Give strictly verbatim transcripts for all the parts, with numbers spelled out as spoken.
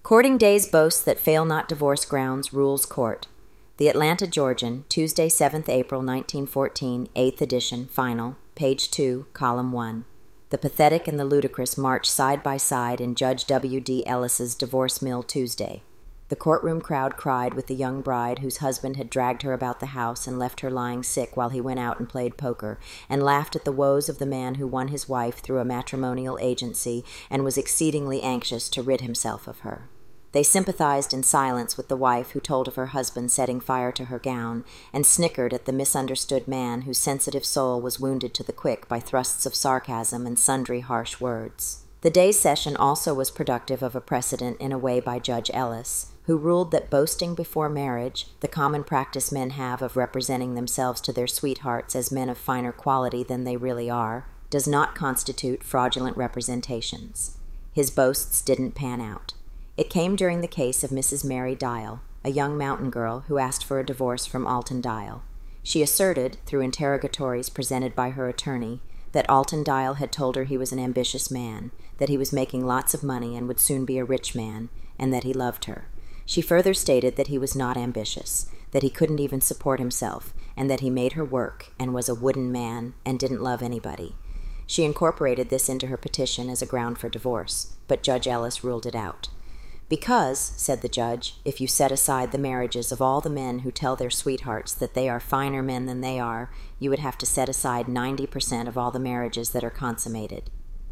Courting Days boasts that fail not divorce grounds rules court. The Atlanta Georgian, Tuesday, seventh April nineteen fourteen, eighth edition, final, page two, column one. The pathetic and the ludicrous march side by side in Judge W D Ellis's divorce mill Tuesday. The courtroom crowd cried with the young bride whose husband had dragged her about the house and left her lying sick while he went out and played poker, and laughed at the woes of the man who won his wife through a matrimonial agency and was exceedingly anxious to rid himself of her. They sympathized in silence with the wife who told of her husband setting fire to her gown, and snickered at the misunderstood man whose sensitive soul was wounded to the quick by thrusts of sarcasm and sundry harsh words. The day's session also was productive of a precedent in a way by Judge Ellis, who ruled that boasting before marriage, the common practice men have of representing themselves to their sweethearts as men of finer quality than they really are, does not constitute fraudulent representations. His boasts didn't pan out. It came during the case of Missus Mary Dial, a young mountain girl who asked for a divorce from Alton Dial. She asserted, through interrogatories presented by her attorney, that Alton Dial had told her he was an ambitious man, that he was making lots of money and would soon be a rich man, and that he loved her. She further stated that he was not ambitious, that he couldn't even support himself, and that he made her work and was a wooden man and didn't love anybody. She incorporated this into her petition as a ground for divorce, but Judge Ellis ruled it out. Because, said the judge, if you set aside the marriages of all the men who tell their sweethearts that they are finer men than they are, you would have to set aside ninety percent of all the marriages that are consummated.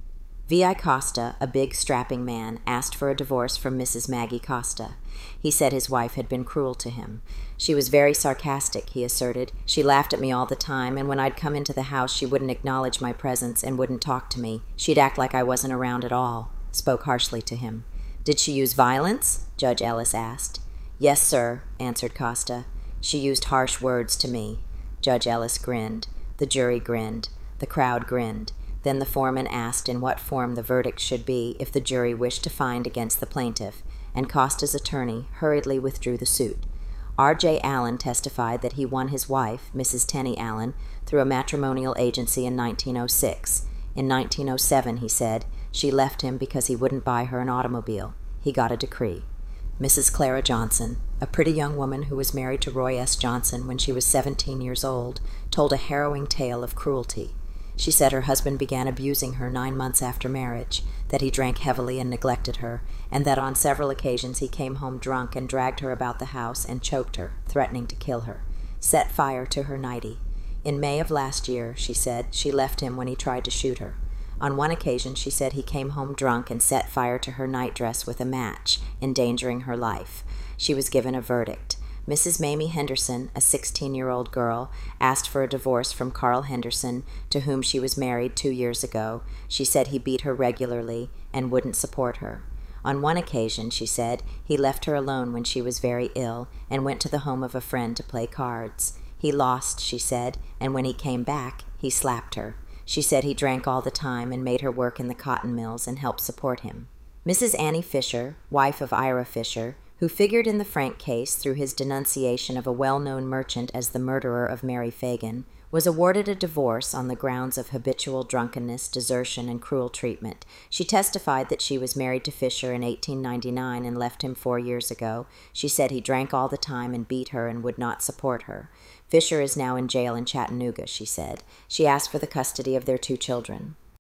V I Costa, a big, strapping man, asked for a divorce from Missus Maggie Costa. He said his wife had been cruel to him. She was very sarcastic, he asserted. She laughed at me all the time, and when I'd come into the house she wouldn't acknowledge my presence and wouldn't talk to me. She'd act like I wasn't around at all. Spoke harshly to him. Did she use violence? Judge Ellis asked. Yes, sir, answered Costa. She used harsh words to me. Judge Ellis grinned. The jury grinned. The crowd grinned. Then the foreman asked in what form the verdict should be if the jury wished to find against the plaintiff, and Costa's attorney hurriedly withdrew the suit. R J Allen testified that he won his wife, Missus Tenny Allen, through a matrimonial agency in nineteen oh six. In nineteen oh seven, he said, she left him because he wouldn't buy her an automobile. He got a decree. Missus Clara Johnson, a pretty young woman who was married to Roy S. Johnson when she was seventeen years old, told a harrowing tale of cruelty. She said her husband began abusing her nine months after marriage, that he drank heavily and neglected her, and that on several occasions he came home drunk and dragged her about the house and choked her, threatening to kill her. Set fire to her nightie. In May of last year, she said, she left him when he tried to shoot her. On one occasion, she said he came home drunk and set fire to her nightdress with a match, endangering her life. She was given a verdict. Missus Mamie Henderson, a sixteen-year-old girl, asked for a divorce from Carl Henderson, to whom she was married two years ago. She said he beat her regularly and wouldn't support her. On one occasion, she said, he left her alone when she was very ill and went to the home of a friend to play cards. He lost, she said, and when he came back, he slapped her. She said he drank all the time and made her work in the cotton mills and help support him. Missus Annie Fisher, wife of Ira Fisher, who figured in the Frank case through his denunciation of a well-known merchant as the murderer of Mary Fagan, was awarded a divorce on the grounds of habitual drunkenness, desertion, and cruel treatment. She testified that she was married to Fisher in eighteen ninety-nine and left him four years ago. She said he drank all the time and beat her and would not support her. Fisher is now in jail in Chattanooga, she said. She asked for the custody of their two children.